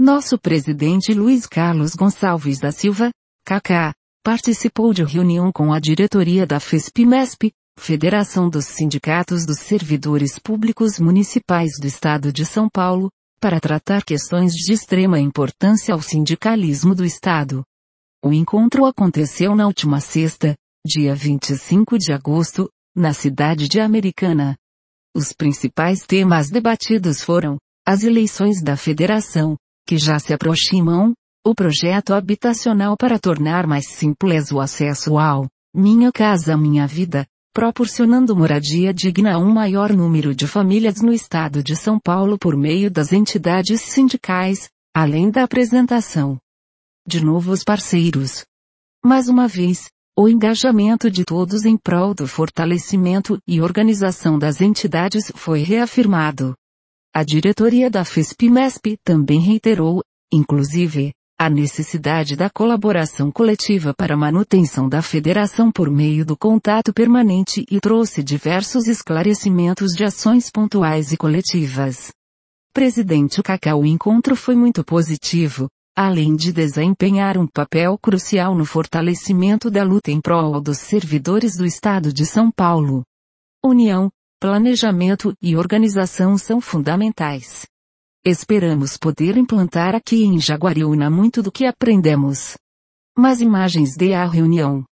Nosso presidente Luiz Carlos Gonçalves da Silva, Kaká, participou de reunião com a diretoria da FESP-MESP, Federação dos Sindicatos dos Servidores Públicos Municipais do Estado de São Paulo, para tratar questões de extrema importância ao sindicalismo do Estado. O encontro aconteceu na última sexta, dia 25 de agosto, na cidade de Americana. Os principais temas debatidos foram as eleições da federação, que já se aproximam, o projeto habitacional para tornar mais simples o acesso ao Minha Casa Minha Vida, proporcionando moradia digna a um maior número de famílias no estado de São Paulo por meio das entidades sindicais, além da apresentação de novos parceiros. Mais uma vez, o engajamento de todos em prol do fortalecimento e organização das entidades foi reafirmado. A diretoria da FESP-MESP também reiterou, inclusive, a necessidade da colaboração coletiva para a manutenção da federação por meio do contato permanente e trouxe diversos esclarecimentos de ações pontuais e coletivas. Presidente Kaká, o encontro foi muito positivo, além de desempenhar um papel crucial no fortalecimento da luta em prol dos servidores do Estado de São Paulo. União, planejamento e organização são fundamentais. Esperamos poder implantar aqui em Jaguariúna muito do que aprendemos. Mais imagens de a reunião.